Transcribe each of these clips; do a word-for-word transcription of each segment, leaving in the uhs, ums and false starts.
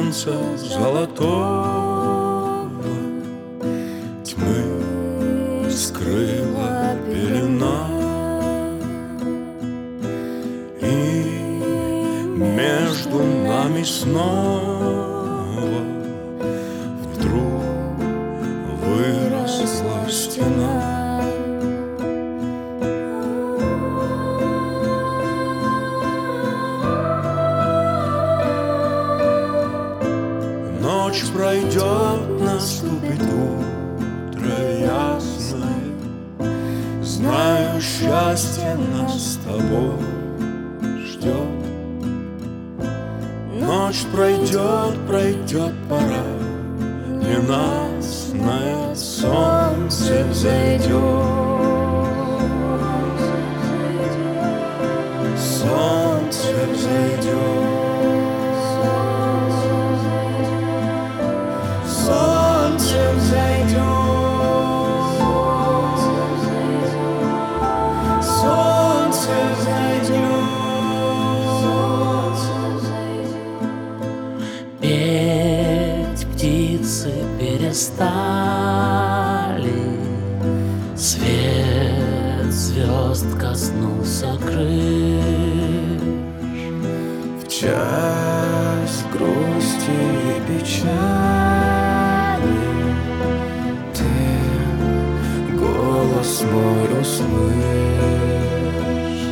солнца золотого тьмы скрыла пелена, и между нами снова вдруг выросла стена. Ночь пройдет, наступит утро ясное. Знаю, счастье нас с тобой ждет. Ночь пройдет, пройдет пора ненастная, солнце взойдет. Солнце взойдет. Солнце взойдет, солнце взойдет. Петь птицы перестали, свет звезд коснулся крыш. В час грусти и печали ты голос мой услышь.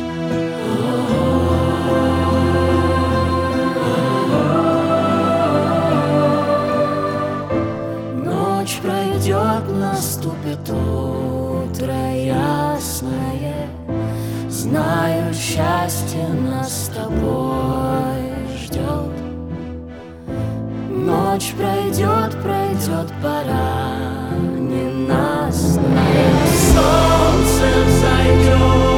Ночь пройдет, наступит утро ясное. Знаю, счастье нас с тобой ждет. Ночь пройдет, пройдет пора ненастная, солнце взойдет.